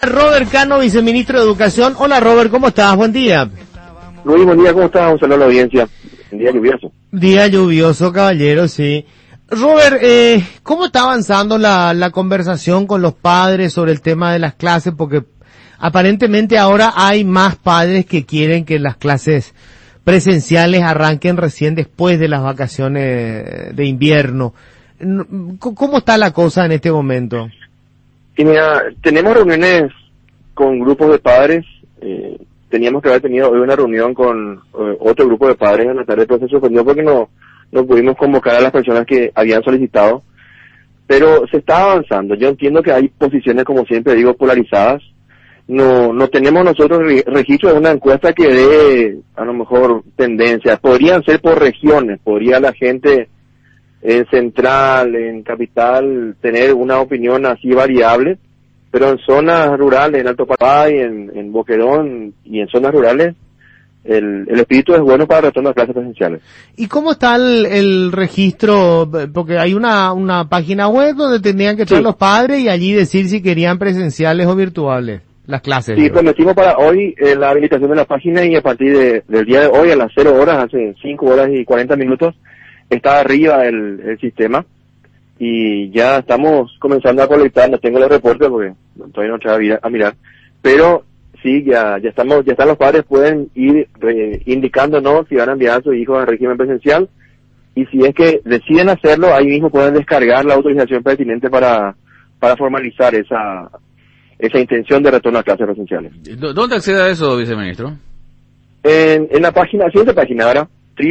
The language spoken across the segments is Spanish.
Robert Cano, viceministro de Educación. Hola Robert, ¿cómo estás? Buen día. Luis, buen día, ¿cómo estás? Un saludo a la audiencia. Un día lluvioso. Día lluvioso, caballero, sí. Robert, ¿cómo está avanzando la conversación con los padres sobre el tema de las clases? Porque aparentemente ahora hay más padres que quieren que las clases presenciales arranquen recién después de las vacaciones de invierno. ¿Cómo está la cosa en este momento? Y mira, tenemos reuniones con grupos de padres. Teníamos que haber tenido hoy una reunión con otro grupo de padres en la tarde, pero se suspendió porque no pudimos convocar a las personas que habían solicitado. Pero se está avanzando. Yo entiendo que hay posiciones, como siempre digo, polarizadas. No tenemos nosotros registro de una encuesta que dé, a lo mejor, tendencias. Podrían ser por regiones. Podría la gente en Central, en Capital, tener una opinión así variable. Pero en zonas rurales, en Alto Paraguay, en Boquerón y en zonas rurales, el espíritu es bueno para el retorno a clases presenciales. ¿Y cómo está el registro? Porque hay una página web donde tendrían que entrar los padres y allí decir si querían presenciales o virtuales las clases. Sí, prometimos para hoy la habilitación de la página y a partir del día de hoy a las 0 horas, hace 5 horas y 40 minutos, está arriba el sistema. Y ya estamos comenzando a colectar, no tengo los reportes porque todavía no entré a mirar, pero sí, ya están los padres, pueden ir indicándonos si van a enviar a sus hijos al régimen presencial, y si es que deciden hacerlo, ahí mismo pueden descargar la autorización pertinente para formalizar esa intención de retorno a clases presenciales. ¿Dónde accede a eso, viceministro? En la siguiente página, ¿verdad?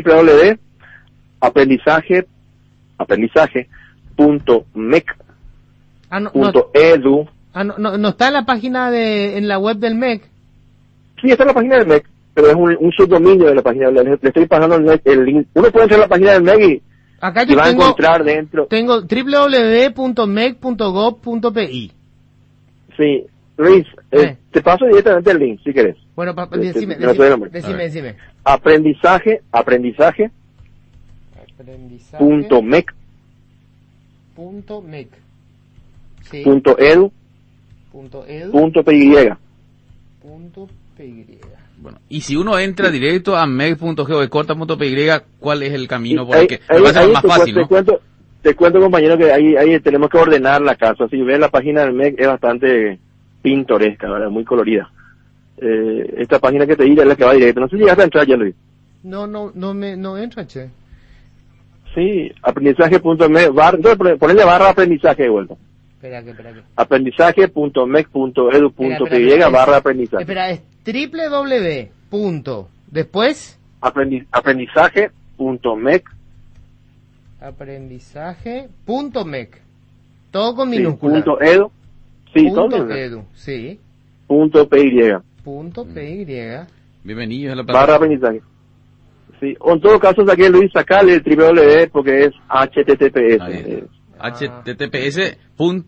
www.aprendizaje.mec.edu. No está en la página en la web del MEC. Sí, está en la página del MEC, pero es un subdominio de la página del MEC. Le estoy pasando el link. Uno puede entrar a la página del MEC y acá yo va a encontrar dentro. Tengo www.mec.gov.pi. Sí, Luis, te paso directamente el link, si querés. Bueno, decime. Aprendizaje. .mec. Sí. .edu. .py. Bueno, y si uno entra directo a mec.gov.py, ¿cuál es el camino por el que va a ser más fácil, no? Te cuento, compañero, que ahí tenemos que ordenar la casa. Si ves la página del MEC, es bastante pintoresca, ¿verdad? Muy colorida. Esta página que te di es la que va directo. No sé si llegaste a entrar ya, Luis. No entra, che. Sí, aprendizaje.mec, ponele barra aprendizaje de vuelta. Espera que. Aprendizaje.mec.edu.py barra aprendizaje. Espera, es www. Después. Aprendizaje.mec. Aprendizaje.mec. Todo con minúscula. .edu. Sí, todo edu, sí. .py. Bienvenidos a la plataforma. Barra aprendizaje. Sí, o en todo caso, Luis, sacale el www porque es HTTPS. HTTPS.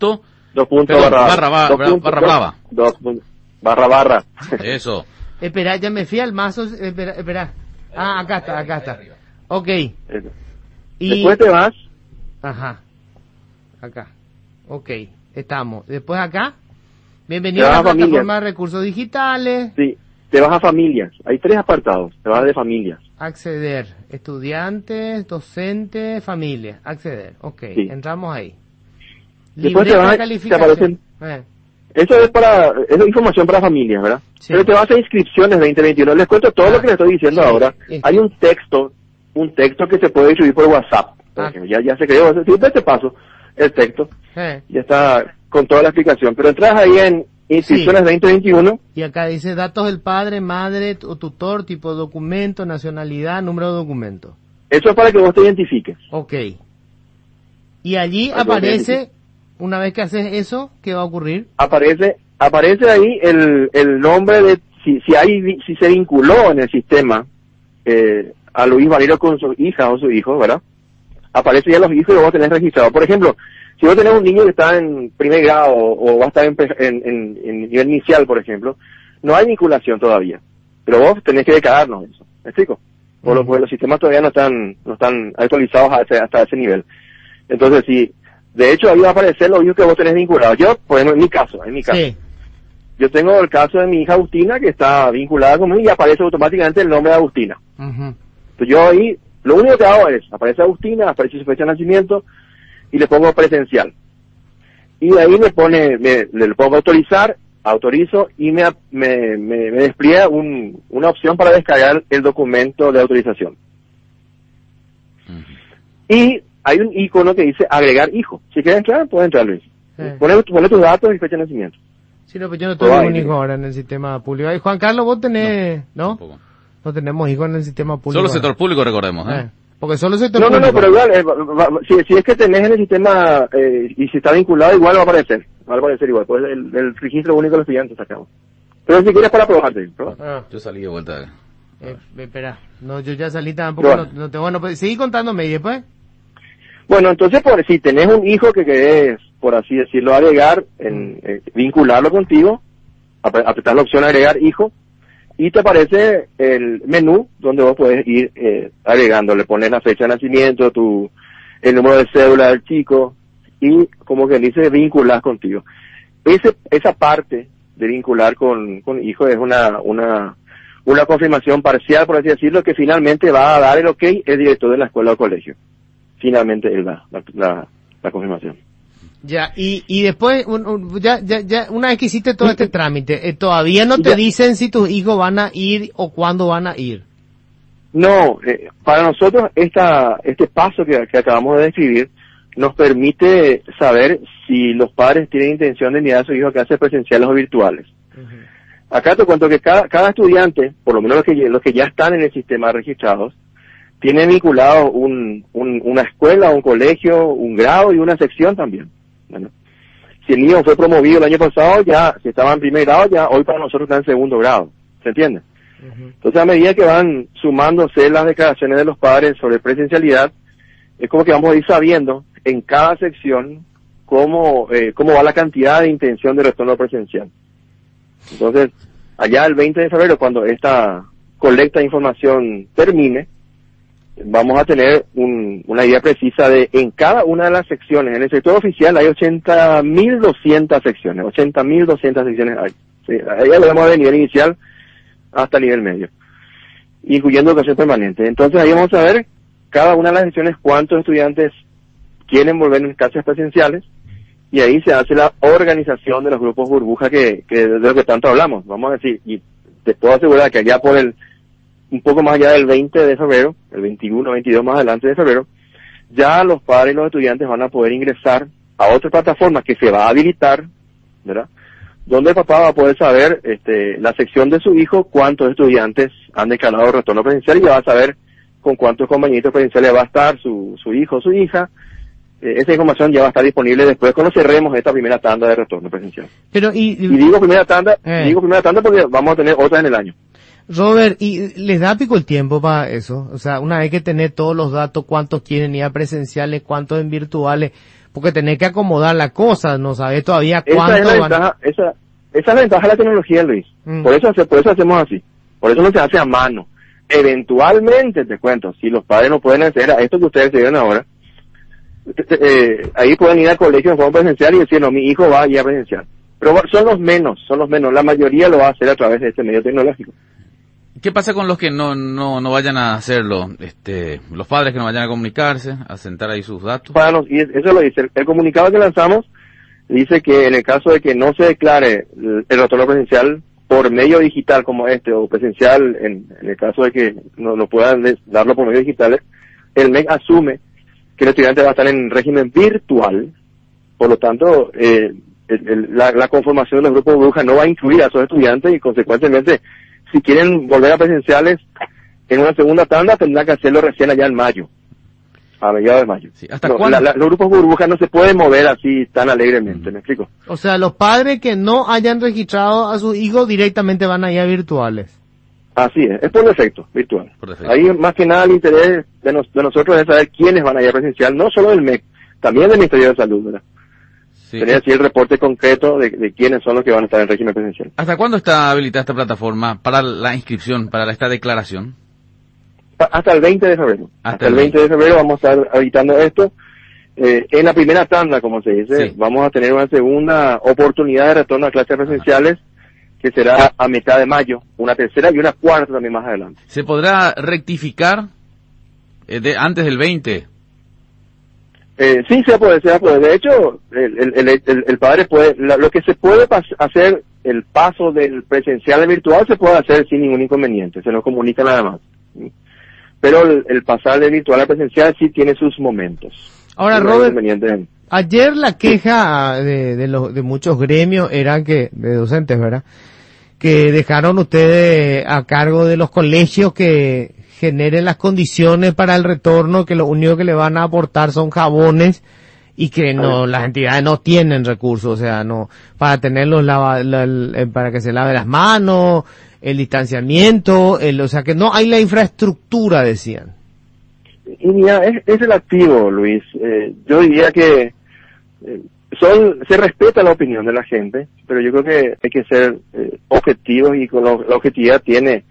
barra. Eso. Espera, ya me fui al mazo. Espera. Acá está. Ok. Y después te vas. Ajá. Acá. Ok, estamos. Después acá. Bienvenido a la plataforma de recursos digitales. Sí, te vas a familias. Hay 3 apartados. Te vas de familias. Acceder. Estudiantes, docentes, familias. Acceder. Ok, sí. Entramos ahí. Después te aparecen. Eso es información para familias, ¿verdad? Sí. Pero te vas a inscripciones 2021. Les cuento todo lo que les estoy diciendo ahora. Hay un texto que se puede distribuir por WhatsApp. Ya se creó. Siempre te paso el texto. Ya está con toda la explicación. Pero entras ahí en inscripciones 2021. Y acá dice datos del padre, madre o tutor, tipo de documento, nacionalidad, número de documento. Eso es para que vos te identifiques. Ok. Y allí aparece, una vez que haces eso, ¿qué va a ocurrir? Aparece ahí el nombre de, si se vinculó en el sistema, a Luis Valero con su hija o su hijo, ¿verdad? Aparece ya los hijos y lo vos tenés registrado. Por ejemplo, si vos tenés un niño que está en primer grado o va a estar en nivel inicial, por ejemplo, no hay vinculación todavía. Pero vos tenés que declararnos eso. ¿Me explico? Porque los sistemas todavía no están actualizados hasta ese nivel. Entonces, sí, de hecho ahí va a aparecer los hijos que vos tenés vinculados. Yo, por ejemplo, en mi caso. Sí. yo tengo el caso de mi hija Agustina, que está vinculada conmigo y aparece automáticamente el nombre de Agustina. Ujú. Entonces yo ahí, lo único que hago es, aparece Agustina, aparece su fecha de nacimiento, y le pongo presencial. Y de ahí le pongo autorizar, autorizo, y me despliega una opción para descargar el documento de autorización. Y hay un icono que dice agregar hijo. Si quieres entrar, puedes entrar, Luis. Pone tus datos y fecha de nacimiento. Sí, no, pero yo no tengo un hijo ahora en el sistema público. Y Juan Carlos, vos tenés, ¿no? Tampoco. No tenemos hijos en el sistema público. Solo sector público, recordemos, ¿eh? Porque solo sector No, público. pero igual, si es que tenés en el sistema, y si está vinculado, igual va a aparecer. Va a aparecer igual. Pues el registro único de los estudiantes sacamos. Pero si quieres para probarte. Yo salí de vuelta. Espera. No, yo ya salí tampoco. No tengo, bueno, pues seguí contándome y después. Bueno, entonces, si tenés un hijo que querés, por así decirlo, agregar, vincularlo contigo, apretar la opción agregar hijo, y te aparece el menú donde vos podés ir agregando, le pones la fecha de nacimiento, el número de cédula del chico, y como que dice vincular contigo. Esa parte de vincular con hijo es una confirmación parcial, por así decirlo, que finalmente va a dar el ok el director de la escuela o colegio. Finalmente él da la confirmación. Ya, y después, ya, una vez que hiciste todo este trámite, todavía no te dicen si tus hijos van a ir o cuándo van a ir. No, para nosotros este paso que acabamos de describir nos permite saber si los padres tienen intención de enviar a sus hijos a clases presenciales o virtuales. Uh-huh. Acá te cuento que cada estudiante, por lo menos los que ya están en el sistema registrados, tiene vinculado una escuela, un colegio, un grado y una sección también. Bueno, si el niño fue promovido el año pasado, ya, si estaba en primer grado, ya hoy para nosotros está en segundo grado. ¿Se entiende? Uh-huh. Entonces, a medida que van sumándose las declaraciones de los padres sobre presencialidad, es como que vamos a ir sabiendo en cada sección cómo va la cantidad de intención de retorno presencial. Entonces, allá el 20 de febrero, cuando esta colecta de información termine, vamos a tener una idea precisa de en cada una de las secciones. En el sector oficial hay 80.200 secciones, 80.200 secciones hay. Sí, ahí lo vemos de nivel inicial hasta nivel medio, incluyendo educación permanente. Entonces ahí vamos a ver cada una de las secciones cuántos estudiantes quieren volver en clases presenciales, y ahí se hace la organización de los grupos burbuja de lo que tanto hablamos. Vamos a decir, y te puedo asegurar que allá por un poco más allá del 20 de febrero, el 21, 22 más adelante de febrero, ya los padres y los estudiantes van a poder ingresar a otra plataforma que se va a habilitar, ¿verdad? Donde el papá va a poder saber la sección de su hijo, cuántos estudiantes han declarado retorno presencial, y ya va a saber con cuántos compañeritos presenciales va a estar su hijo o su hija. Esa información ya va a estar disponible después cuando cerremos esta primera tanda de retorno presencial. Pero y digo primera tanda porque vamos a tener otras en el año. Robert, ¿y les da pico el tiempo para eso? O sea, una vez que tenés todos los datos, cuántos quieren ir a presenciales, cuántos en virtuales, porque tenés que acomodar la cosa, no sabés todavía cuántos esa es la ventaja de la tecnología, Luis. Por eso hacemos así. Por eso no se hace a mano. Eventualmente, te cuento, si los padres no pueden hacer a esto que ustedes se ven ahora, ahí pueden ir al colegio en forma presencial y decir, no, mi hijo va a ir a presencial. Pero son los menos. La mayoría lo va a hacer a través de este medio tecnológico. ¿Qué pasa con los que no vayan a hacerlo? Los padres que no vayan a comunicarse, a sentar ahí sus datos. Y eso lo dice. El comunicado que lanzamos dice que en el caso de que no se declare el retorno presencial por medio digital como o presencial en el caso de que no puedan darlo por medios digitales, el MEC asume que el estudiante va a estar en régimen virtual. Por lo tanto, la conformación de los grupos de burbuja no va a incluir a esos estudiantes, y consecuentemente, si quieren volver a presenciales en una segunda tanda, tendrán que hacerlo recién allá en mayo, a mediados de mayo. Sí, ¿hasta cuándo? Los grupos burbujas no se pueden mover así tan alegremente, ¿me explico? O sea, los padres que no hayan registrado a sus hijos directamente van a ir a virtuales. Así es por defecto, virtual. Ahí más que nada el interés de nosotros es saber quiénes van a ir a presencial, no solo del MEC, también del Ministerio de Salud, ¿verdad? Sí. Tener así el reporte concreto de quiénes son los que van a estar en régimen presencial. ¿Hasta cuándo está habilitada esta plataforma para la inscripción, para esta declaración? Hasta el 20 de febrero. Hasta el 20 de febrero vamos a estar habilitando esto. En la primera tanda, como se dice, sí, vamos a tener una segunda oportunidad de retorno a clases presenciales que será a mitad de mayo, una tercera y una cuarta también más adelante. ¿Se podrá rectificar antes del 20? Sí, se puede. De hecho, el padre puede, lo que se puede hacer, el paso del presencial al virtual se puede hacer sin ningún inconveniente, se nos comunica nada más. Pero el pasar del virtual al presencial sí tiene sus momentos. Ahora, Robert, ayer la queja de muchos gremios era de docentes, ¿verdad? Que dejaron ustedes a cargo de los colegios que generen las condiciones para el retorno, que lo único que le van a aportar son jabones y que las entidades no tienen recursos, o sea, no, para tenerlos para que se lave las manos, el distanciamiento, o sea, que no hay la infraestructura, decían. Y mira, es relativo, Luis. Yo diría que se respeta la opinión de la gente, pero yo creo que hay que ser objetivos, y con la objetividad tiene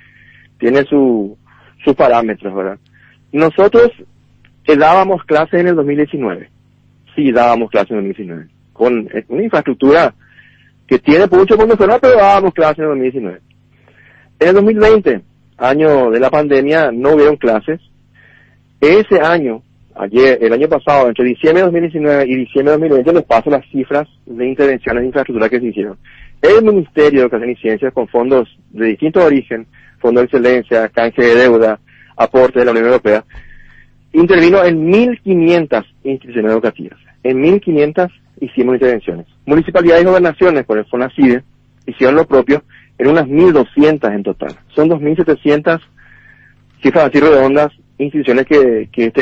sus parámetros, ¿verdad? Nosotros dábamos clases en el 2019. Sí, dábamos clases en el 2019. Con una infraestructura que tiene mucho por mejorar, pero dábamos clases en el 2019. En el 2020, año de la pandemia, no hubieron clases. Ese año, el año pasado, entre diciembre de 2019 y diciembre de 2020, les paso las cifras de intervenciones de infraestructura que se hicieron. El Ministerio de Educación y Ciencias, con fondos de distinto origen, Fondo de Excelencia, canje de deuda, aporte de la Unión Europea, intervino en 1.500 instituciones educativas. En 1.500 hicimos intervenciones. Municipalidades y gobernaciones, por el FONACIDE, hicieron lo propio en unas 1.200 en total. Son 2.700, cifras así redondas, instituciones que este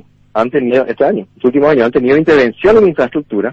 último año han tenido intervención en infraestructura.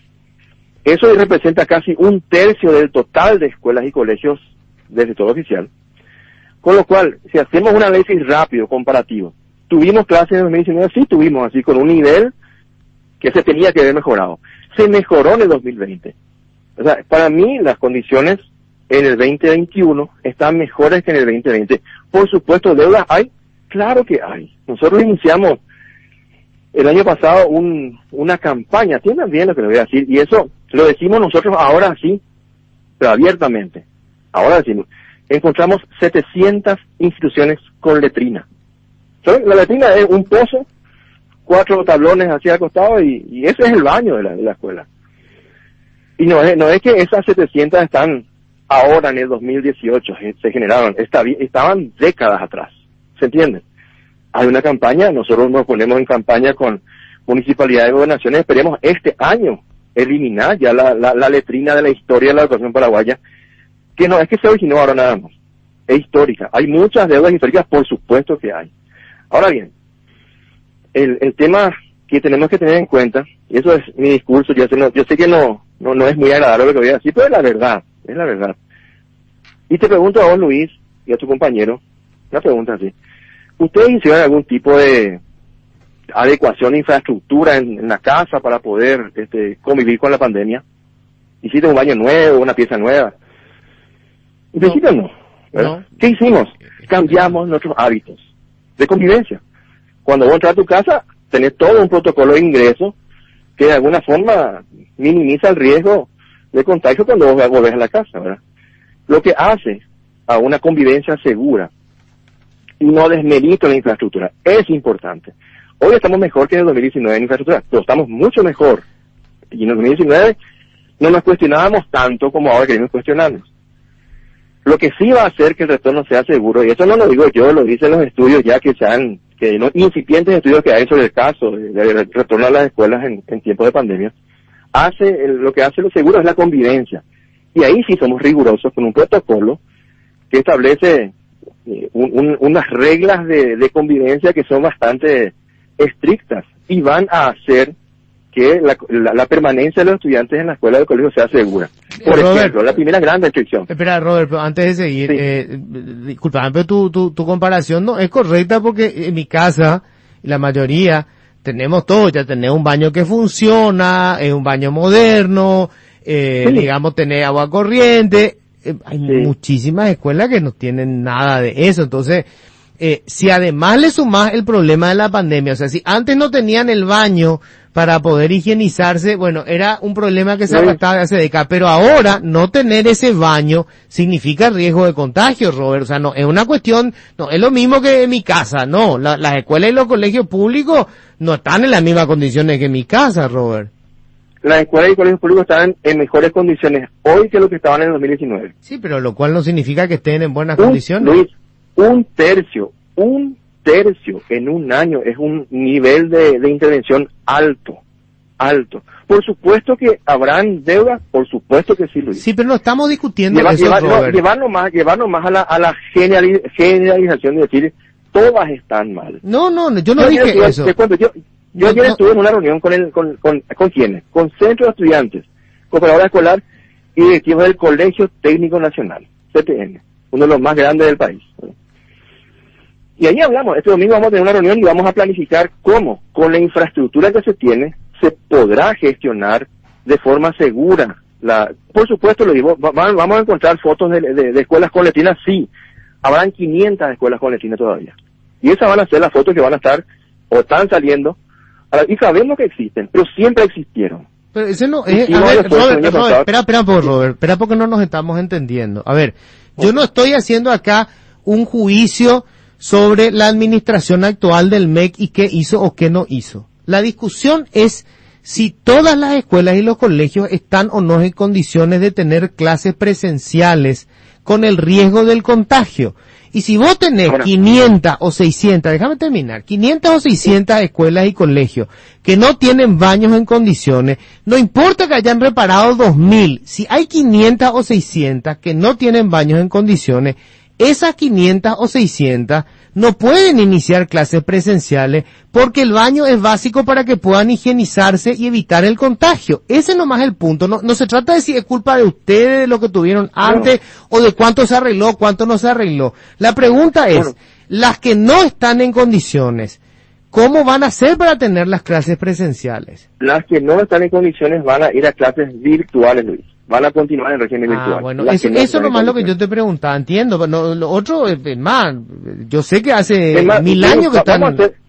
Eso representa casi 1/3 del total de escuelas y colegios del sector oficial. Con lo cual, si hacemos un análisis rápido, comparativo, ¿tuvimos clases en 2019? Sí, tuvimos, así con un nivel que se tenía que haber mejorado. Se mejoró en el 2020. O sea, para mí las condiciones en el 2021 están mejores que en el 2020. Por supuesto, deudas hay, claro que hay. Nosotros iniciamos el año pasado una campaña, entiendan bien lo que le voy a decir, y eso lo decimos nosotros ahora sí, pero abiertamente. Ahora decimos, encontramos 700 instituciones con letrina. ¿Saben? La letrina es un pozo, 4 tablones hacia el costado, y ese es el baño de la escuela. Y no es que esas 700 están ahora en el 2018, se generaron, estaban décadas atrás, ¿se entiende? Hay una campaña, nosotros nos ponemos en campaña con municipalidades y gobernaciones, esperemos este año eliminar ya la letrina de la historia de la educación paraguaya, que no es que se originó ahora nada más, es histórica. Hay muchas deudas históricas, por supuesto que hay. Ahora bien, el tema que tenemos que tener en cuenta, y eso es mi discurso, yo sé que no es muy agradable lo que voy a decir, pero es la verdad. Y te pregunto a vos, Luis, y a tu compañero, una pregunta así. ¿Ustedes hicieron algún tipo de adecuación de infraestructura en la casa para poder convivir con la pandemia? ¿Hiciste un baño nuevo, una pieza nueva? En principio no. ¿Qué hicimos? Cambiamos nuestros hábitos de convivencia. Cuando vos entras a tu casa, tenés todo un protocolo de ingreso que de alguna forma minimiza el riesgo de contagio cuando vos volvés a la casa, ¿verdad? Lo que hace a una convivencia segura y no desmerito la infraestructura es importante. Hoy estamos mejor que en el 2019 en infraestructura, pero estamos mucho mejor. Y en el 2019 no nos cuestionábamos tanto como ahora queremos cuestionarnos. Lo que sí va a hacer que el retorno sea seguro, y eso no lo digo yo, lo dicen los estudios ya incipientes estudios que hay sobre el caso de retorno a las escuelas en tiempos de pandemia, lo que hace lo seguro es la convivencia. Y ahí sí somos rigurosos con un protocolo que establece unas reglas de convivencia que son bastante estrictas y van a hacer que la permanencia de los estudiantes en la escuela del colegio sea segura. Por ejemplo, la primera gran restricción. Espera, Robert, pero antes de seguir, disculpa, pero tu comparación no es correcta, porque en mi casa, la mayoría, tenemos todo, ya tenemos un baño que funciona, es un baño moderno, digamos, tener agua corriente, hay muchísimas escuelas que no tienen nada de eso, entonces, si además le sumás el problema de la pandemia, o sea, si antes no tenían el baño para poder higienizarse, bueno, era un problema que se arrastraba de hace décadas, pero ahora no tener ese baño significa riesgo de contagio, Robert, o sea, no, es una cuestión, no, es lo mismo que en mi casa, no, las escuelas y los colegios públicos no están en las mismas condiciones que en mi casa, Robert. Las escuelas y colegios públicos están en mejores condiciones hoy que lo que estaban en el 2019. Sí, pero lo cual no significa que estén en buenas condiciones. Luis, un tercio en un año es un nivel de intervención alto. Por supuesto que habrán deudas, por supuesto que sí, Luis. Sí, pero no estamos discutiendo eso, Robert. Llevarnos más a la generalización de decir, todas están mal. No, yo no dije eso. Te cuento, yo ayer estuve en una reunión ¿con quiénes? Con centros de estudiantes, cooperadora escolar y directivos del Colegio Técnico Nacional, CTN, uno de los más grandes del país. Y ahí hablamos, este domingo vamos a tener una reunión y vamos a planificar cómo, con la infraestructura que se tiene, se podrá gestionar de forma segura. Por supuesto, lo digo, vamos a encontrar fotos de escuelas con letrinas, sí, habrán 500 escuelas con letrinas todavía. Y esas van a ser las fotos que van a estar, o están saliendo, y sabemos que existen, pero siempre existieron. Pero ese no es, a ver, Robert, espera un poco, Robert, espera porque no nos estamos entendiendo. A ver, yo no estoy haciendo acá un juicio sobre la administración actual del MEC y qué hizo o qué no hizo. La discusión es si todas las escuelas y los colegios están o no en condiciones de tener clases presenciales con el riesgo del contagio. Y si vos tenés 500 o 600, déjame terminar, 500 o 600 escuelas y colegios que no tienen baños en condiciones, no importa que hayan reparado 2000, si hay 500 o 600 que no tienen baños en condiciones, esas 500 o 600 no pueden iniciar clases presenciales porque el baño es básico para que puedan higienizarse y evitar el contagio. Ese nomás es el punto. No se trata de si es culpa de ustedes, de lo que tuvieron antes, o de cuánto se arregló, cuánto no se arregló. La pregunta es, las que no están en condiciones, ¿cómo van a hacer para tener las clases presenciales? Las que no están en condiciones van a ir a clases virtuales, Luis. Van a continuar en régimen virtual. Bueno, eso es nomás lo que yo te preguntaba, entiendo, pero no, lo otro es más, yo sé que hace 1000 años que están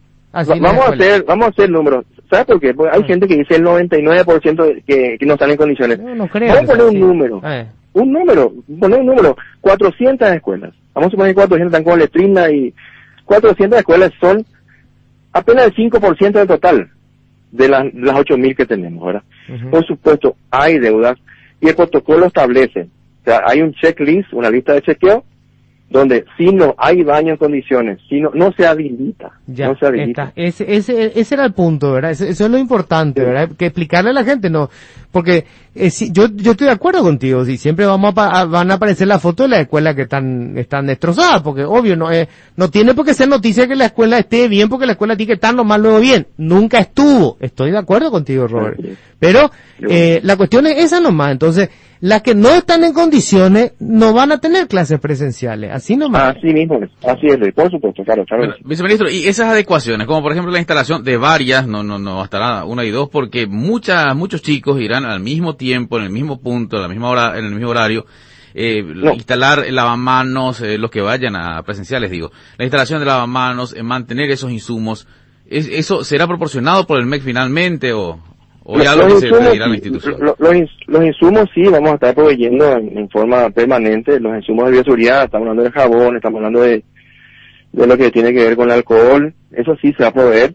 vamos a hacer números. ¿Sabes por qué? Porque hay gente que dice el 99% que no están en condiciones. No creo. Vamos a poner un número. Poner un número. 400 escuelas. Vamos a suponer que 400 están con letrina y 400 escuelas son apenas el 5% del total de las 8.000 que tenemos, ¿verdad? Por supuesto, hay deudas. Y el protocolo establece, o sea, hay un checklist, una lista de chequeo, donde si no hay baño en condiciones, si no se habilita. Ya, no se habilita. Ese era el punto, ¿verdad? Eso es lo importante, ¿verdad? Que explicarle a la gente, no, porque yo estoy de acuerdo contigo, si siempre van a aparecer las fotos de las escuelas que están destrozadas, porque obvio, no tiene por qué ser noticia que la escuela esté bien, porque la escuela tiene que estar nomás luego bien. Nunca estuvo. Estoy de acuerdo contigo, Robert. Pero, la cuestión es esa nomás. Entonces, las que no están en condiciones no van a tener clases presenciales. Así nomás. Así mismo es. Así es, por supuesto, claro. Bueno, viceministro, y esas adecuaciones, como por ejemplo la instalación de varias, no bastará una y dos, porque muchos chicos irán al mismo tiempo, en el mismo punto, a la misma hora, en el mismo horario, instalar lavamanos, los que vayan a presenciales, digo, la instalación de lavamanos, mantener esos insumos, ¿eso será proporcionado por el MEC finalmente o hay algo que se pedirá a la institución? Los insumos sí, vamos a estar proveyendo en forma permanente, los insumos de bioseguridad, estamos hablando del jabón, estamos hablando de lo que tiene que ver con el alcohol, eso sí se va a proveer.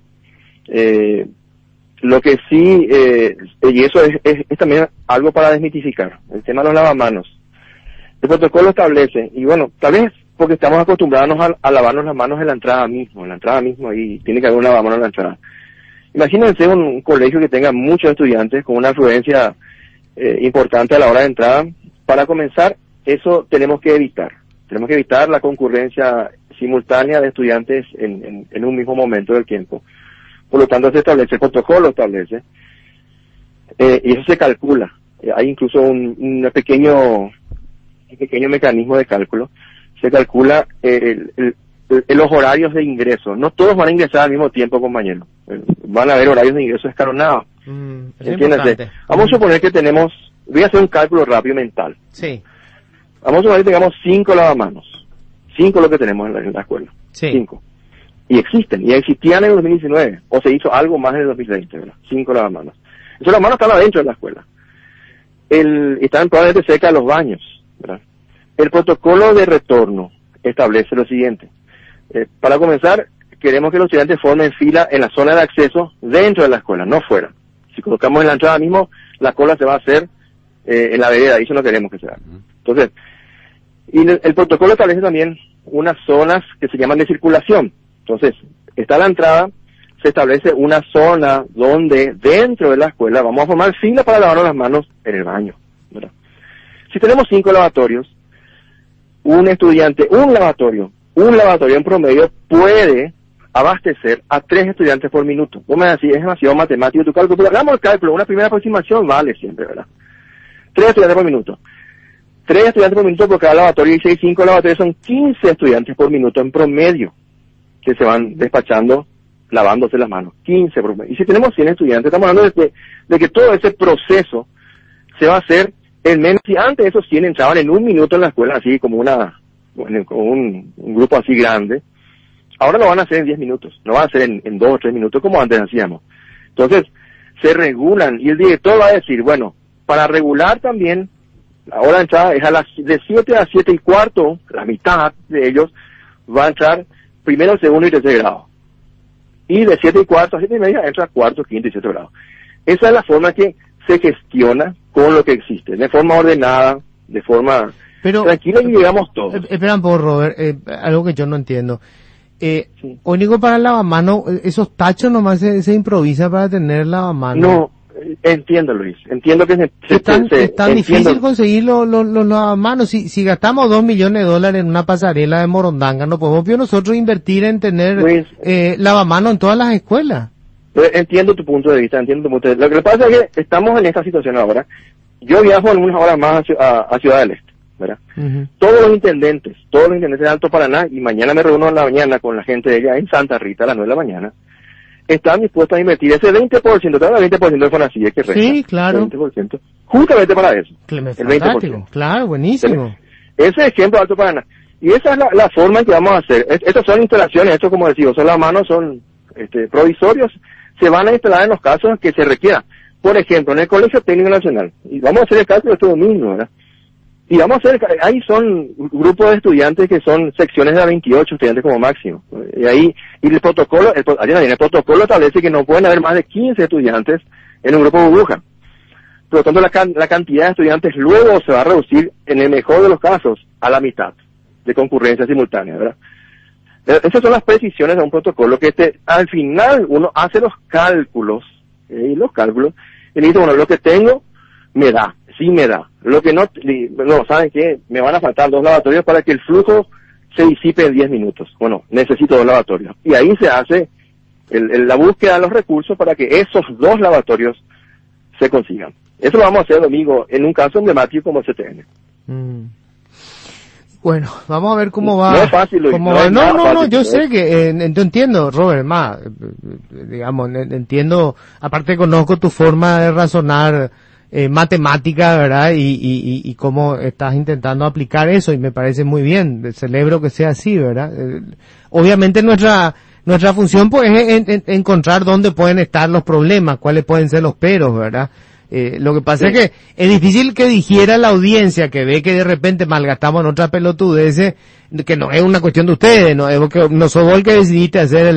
Lo que sí, y eso es también algo para desmitificar, el tema de los lavamanos. El protocolo establece, y bueno, tal vez porque estamos acostumbrados a lavarnos las manos en la entrada mismo, y tiene que haber un lavamanos en la entrada. Imagínense un colegio que tenga muchos estudiantes con una afluencia importante a la hora de entrada. Para comenzar, eso tenemos que evitar. Tenemos que evitar la concurrencia simultánea de estudiantes en un mismo momento del tiempo. Por lo tanto, se establece, el protocolo establece, y eso se calcula. Hay incluso un pequeño mecanismo de cálculo. Se calcula los horarios de ingreso. No todos van a ingresar al mismo tiempo, compañeros. Van a haber horarios de ingreso escalonados. Entiéndase. Vamos a suponer que voy a hacer un cálculo rápido mental. Sí. Vamos a suponer que tengamos 5 lavamanos. 5 lo que tenemos en la escuela. Sí. 5. Y existen, y existían en el 2019, o se hizo algo más en el 2020, ¿verdad? 5 lavamanos. Esos lavamanos están adentro de la escuela. Están probablemente cerca de los baños, ¿verdad? El protocolo de retorno establece lo siguiente. Para comenzar, queremos que los estudiantes formen fila en la zona de acceso dentro de la escuela, no fuera. Si colocamos en la entrada mismo, la cola se va a hacer en la vereda, y eso no queremos que se haga. Entonces, y el protocolo establece también unas zonas que se llaman de circulación. Entonces, está la entrada, se establece una zona donde dentro de la escuela vamos a formar fila para lavarnos las manos en el baño, ¿verdad? Si tenemos 5 lavatorios, un lavatorio en promedio puede abastecer a 3 estudiantes por minuto. Vos me decís, es demasiado matemático tu cálculo, pero hagamos el cálculo, una primera aproximación vale siempre, ¿verdad? 3 estudiantes por minuto. 3 estudiantes por minuto por cada lavatorio, y 5 lavatorios son 15 estudiantes por minuto en promedio, que se van despachando, lavándose las manos. 15 por promedio. Y si tenemos 100 estudiantes, estamos hablando de que todo ese proceso se va a hacer en menos. Si antes esos 100 entraban en un minuto en la escuela, así como un grupo así grande, ahora lo van a hacer en 10 minutos, no van a hacer en 2 o 3 minutos como antes hacíamos. Entonces, se regulan, y el director va a decir, bueno, para regular también, la hora de entrada es de 7 a 7 y cuarto, la mitad de ellos va a entrar primero, segundo y tercer grado. Y de 7 y cuarto a 7 y media entra cuarto, quinto y sexto grado. Esa es la forma que se gestiona con lo que existe, de forma ordenada, de forma tranquila, y llegamos todos. Espera un poco, Robert, algo que yo no entiendo. Único para el lavamano, esos tachos nomás se improvisa para tener lavamano. No, entiendo, Luis, entiendo que es tan difícil conseguir los lavamanos. Si gastamos $2 millones en una pasarela de Morondanga, no podemos nosotros invertir en tener lavamanos en todas las escuelas. Entiendo tu punto de vista, Lo que pasa es que estamos en esta situación ahora. Yo viajo algunas horas más a Ciudad del Este, ¿verdad? Uh-huh. Todos los intendentes de Alto Paraná, y mañana me reúno en la mañana con la gente de allá en Santa Rita a las 9 de la mañana, están dispuestos a invertir ese 20%, claro, el 20% de Fonacía que resta. Sí, claro. 20%, justamente para eso. El 20%. Claro, buenísimo. Ese ejemplo de Alto Paraná. Y esa es la forma en que vamos a hacer. Estas son instalaciones, esto como decimos, son las manos, son provisorios, se van a instalar en los casos que se requiera. Por ejemplo, en el Colegio Técnico Nacional, y vamos a hacer el cálculo este domingo, ¿verdad? Y vamos a hacer, ahí son grupos de estudiantes que son secciones de 28 estudiantes como máximo. Y el protocolo establece que no pueden haber más de 15 estudiantes en un grupo burbuja. Por lo tanto, la cantidad de estudiantes luego se va a reducir, en el mejor de los casos, a la mitad de concurrencia simultánea, ¿verdad? Esas son las precisiones de un protocolo que al final uno hace los cálculos, y dice, bueno, lo que tengo me da. Sí me da. Lo que no, ¿saben qué? Me van a faltar 2 lavatorios para que el flujo se disipe en 10 minutos. Bueno, necesito 2 lavatorios. Y ahí se hace la búsqueda de los recursos para que esos 2 lavatorios se consigan. Eso lo vamos a hacer, domingo, en un caso emblemático como el CTN. Bueno, vamos a ver cómo va. No es fácil, Luis. No, yo sé que, entiendo, Robert, digamos, entiendo, aparte conozco tu forma de razonar, matemática, ¿verdad? Y cómo estás intentando aplicar eso, y me parece muy bien, celebro que sea así, ¿verdad? Obviamente nuestra función pues es encontrar dónde pueden estar los problemas, cuáles pueden ser los peros, ¿verdad? Lo que pasa es que es difícil que dijera la audiencia que ve que de repente malgastamos en otra pelotudez, que no es una cuestión de ustedes, no es que no sos vos el que decidiste hacer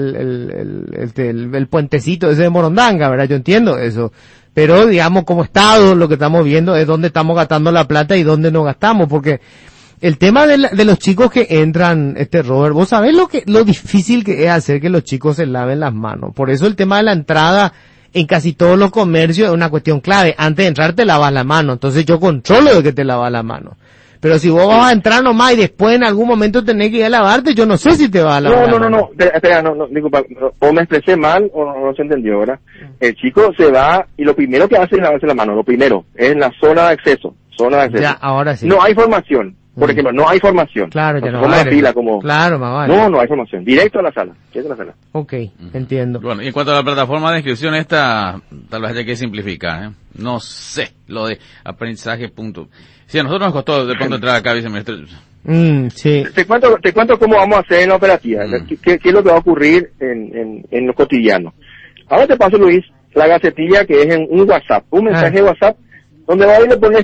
el puentecito ese de Morondanga, ¿verdad? Yo entiendo eso. Pero, digamos, como Estado, lo que estamos viendo es dónde estamos gastando la plata y dónde no gastamos, porque el tema de los chicos que entran, Robert, vos sabés lo difícil que es hacer que los chicos se laven las manos. Por eso el tema de la entrada en casi todos los comercios es una cuestión clave. Antes de entrar te lavas la mano, entonces yo controlo de que te lavas la mano. Pero si vos vas a entrar nomás y después en algún momento tenés que ir a lavarte, yo no sé si te vas a lavar. No, espera, disculpa, o me expresé mal o no se entendió, ¿verdad? El chico se va y lo primero que hace es lavarse la mano, lo primero, es en la zona de acceso. Ya, ahora sí. No hay formación, por ejemplo, no hay formación. Claro, ya no hay. Claro, más vale. No hay formación, directo a la sala, Ok, entiendo. Bueno, y en cuanto a la plataforma de inscripción tal vez haya que simplificar, ¿eh? No sé, lo de aprendizaje. Si a nosotros nos costó de pronto entrar acá, viceministro, Sí. Te cuento cómo vamos a hacer en la operativa, qué es lo que va a ocurrir en lo cotidiano. Ahora te paso, Luis, la gacetilla que es en un WhatsApp, un mensaje de WhatsApp, donde va y le pones,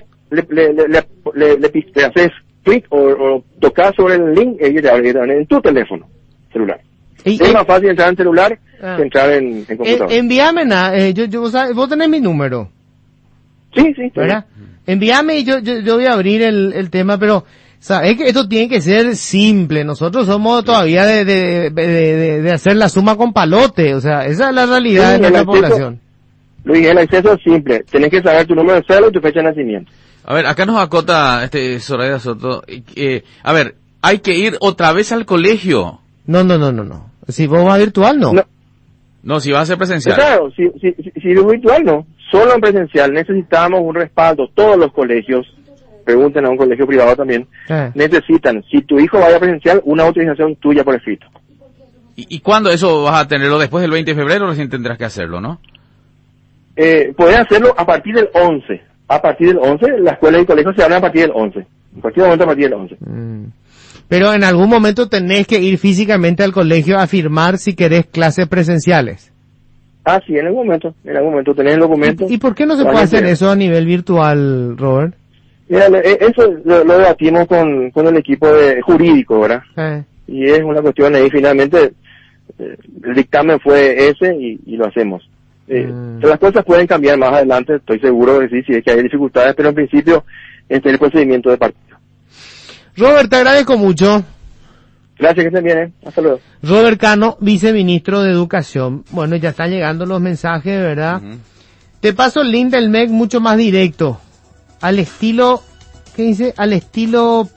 le haces clic o tocas sobre el link y ellos te abren en tu teléfono celular. Es más fácil entrar en celular que entrar en computador. Envíame vos tenés mi número. Sí. ¿Verdad? Envíame y yo voy a abrir el tema, pero sabes que esto tiene que ser simple. Nosotros somos todavía de hacer la suma con palote, o sea, esa es la realidad de nuestra población. Luis, el acceso es simple. Tenés que saber tu número de cédula y tu fecha de nacimiento. A ver, acá nos acota Zoraida Soto. A ver, hay que ir otra vez al colegio. No. Si vos vas virtual, no. No, si vas a ser presencial. Claro, si es virtual, no. Solo en presencial necesitamos un respaldo. Todos los colegios, pregunten a un colegio privado también, necesitan, si tu hijo vaya presencial, una autorización tuya por escrito. ¿Y cuándo eso vas a tenerlo? ¿Después del 20 de febrero recién tendrás que hacerlo, no? Puedes hacerlo a partir del 11. A partir del 11, la escuela y colegio se abren a partir del 11. En cualquier momento a partir del 11. Pero en algún momento tenés que ir físicamente al colegio a firmar si querés clases presenciales. Ah, sí, en algún momento tenés el documento. ¿Y por qué no se puede hacer eso a nivel virtual, Robert? Mira, eso lo debatimos con el equipo jurídico, ¿verdad? Y es una cuestión ahí, finalmente, el dictamen fue ese y lo hacemos. Las cosas pueden cambiar más adelante, estoy seguro de sí, es que hay dificultades, pero en principio este es el procedimiento de partida. Robert, te agradezco mucho. Gracias, que estén bien, hasta luego. Robert Cano, viceministro de Educación. Bueno, ya están llegando los mensajes, ¿verdad? Te paso el link del MEC mucho más directo. Al estilo, ¿qué dice? Al estilo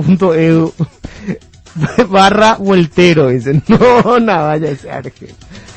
peta.gov.edu /vueltero, dicen. No, nada, vaya a ser.